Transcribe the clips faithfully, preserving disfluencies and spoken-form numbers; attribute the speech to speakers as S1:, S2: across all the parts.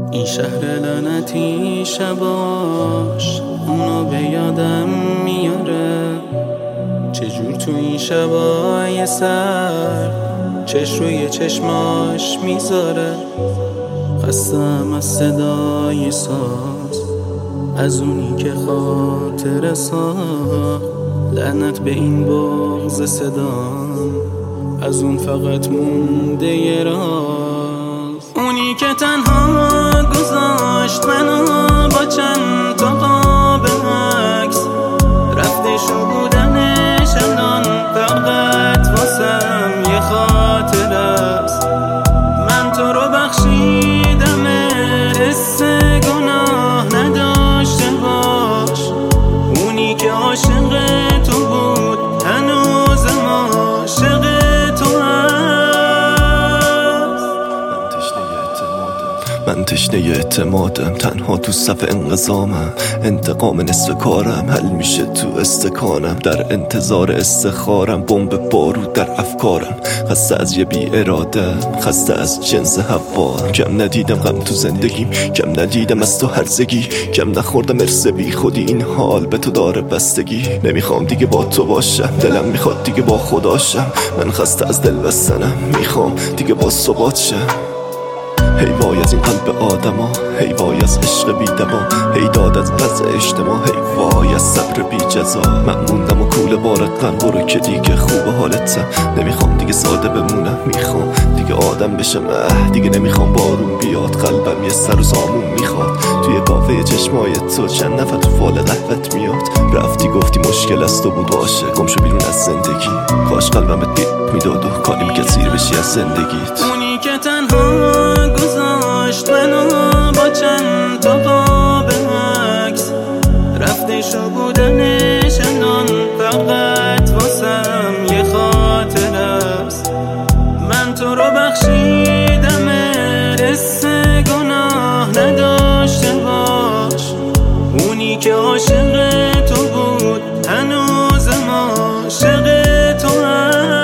S1: این شهر لعنتی شباش اونو به یادم میاره، چجور تو این شبای سر چش روی چشماش میذاره. خستم از صدای ساز، از اونی که خاطر ساخت. لعنت به این بغض صدام، از اون فقط مونده یه راز. اونی که تنها گذاشت منو با چند تا قاب عکس، رفته شو بودنش الان فقط واسم یه خاطر است. من تو رو بخشیدم، حس گناه نداشته باش. اونی که عاشق تو بود هنوزم عاشق تو هست.
S2: من تشنه اعتمادم، تنها تو صف انقضامم. انتقام نصف کارم، حل میشه تو استکانم. در انتظار استخارم، بمب بارود در افکارم. خسته از یه بی ارادم، خسته از جنس هوارم. کم ندیدم غم تو زندگیم، کم ندیدم از تو هرزگی. کم نخوردم ارث بی خودی، این حال به تو داره بستگی. نمیخوام دیگه با تو باشم، دلم میخواد دیگه با خداشم. من خسته از دل بستنم، میخوام دیگه با ثبات شم. هی وای از این قلب آدما، هی وای از عشق بی دما، هی داد از وضع اجتماع، هی وای از صبر بی جزا. من موندم و کوله بار غم، برو که دیگه خوب حالتم. نمیخوام دیگه ساده بمونم، میخوام دیگه آدم بشم. اه دیگه نمیخوام بارون بیاد، قلبم یه سر و سامون میخواد. توی کافه چشمای تو چند نفر تو فال قهوت میاد. رفتی گفتی مشکل از تو بود باشه، گم شو بیرون از زندگی. کاش قلبم بهت میداد و کاری میکرد سیر بشی از زندگیت.
S1: اونی که تنها گذاشت منو با چند تا قاب عکس، رفته شو بودنش الان فقط واسم یه خاطر است. من تو رو بخشیدم، حس گناه نداشته باش. اونی که عاشق تو بود هنوزم عاشق تو هست.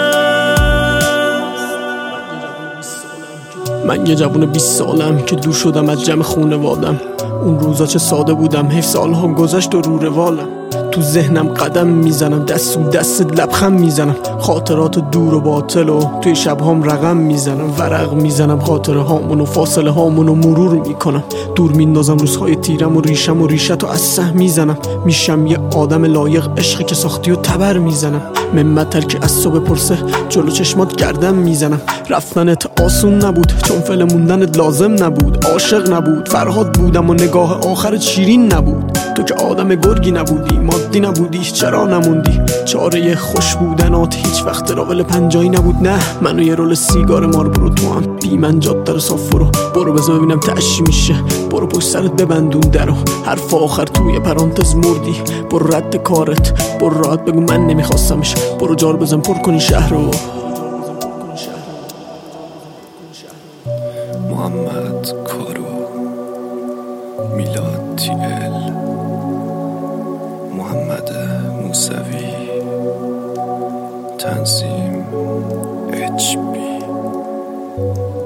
S3: من یه جوون بیست سالم که دور شدم از جمع خونوادم. اون روزا چه ساده بودم، حیف سالها گذشت و رو روالم. تو ذهنم قدم میزنم، دست و دست لبخند میزنم. خاطرات دور و باطل و توی شبهام رقم میزنم. ورق میزنم خاطره هامون و فاصله هامون و مرور میکنم. دور میندازم روزهای تیرم و ریشم و ریشت و از سه میزنم. میشم یه آدم لایق، عشقی که ساختی و تبر میزنم. ممتر که از صبح پرسه جلو چشمات گردم میزنم. رفتنت آسون نبود، چون فعل موندنت لازم نبود. عاشق نبود فرهاد بودم و نگاه آخرت شیرین نبود. تو که آدم گرگی نبودی، مادی نبودی، چرا نموندی؟ چاره خوش بودنات هیچ وقت راول پنجایی نبود. نه منو یه رول سیگار مار برو تو هم بی من جاده رو صاف برو. برو بذار ببینم تعشی میشه، برو پشت سرت ببندون درو. حرف آخر توی پرانتز مردی، برو رد کارت، برو راحت بگو من نمیخواستمش. برو جار بزن پر کنی شهر رو.
S2: محمد کارو، میلاد تی ال، محمد موسوی، تنظیم اچ بی.